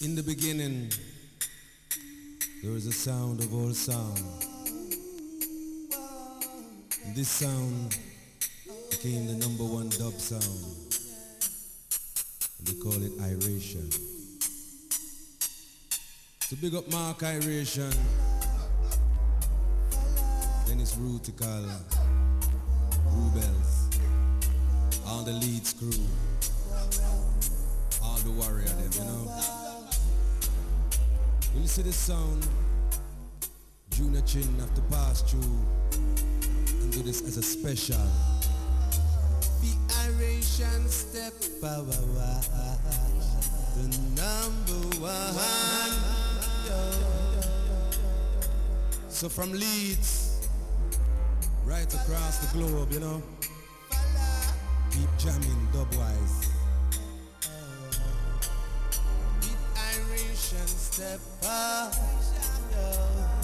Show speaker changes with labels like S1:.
S1: In the beginning, there was a sound of all sound. And this sound became the number one dub sound. And they call it Iration. So big up Mark Iration, Dennis Rutical, Rubels, all the Leeds crew, all the warrior them, you know. When you see this sound, Junior Chin have to pass through and do this as a special. The Iration step, the number one. So from Leeds, right across the globe, you know, keep jamming dubwise. The Iration step,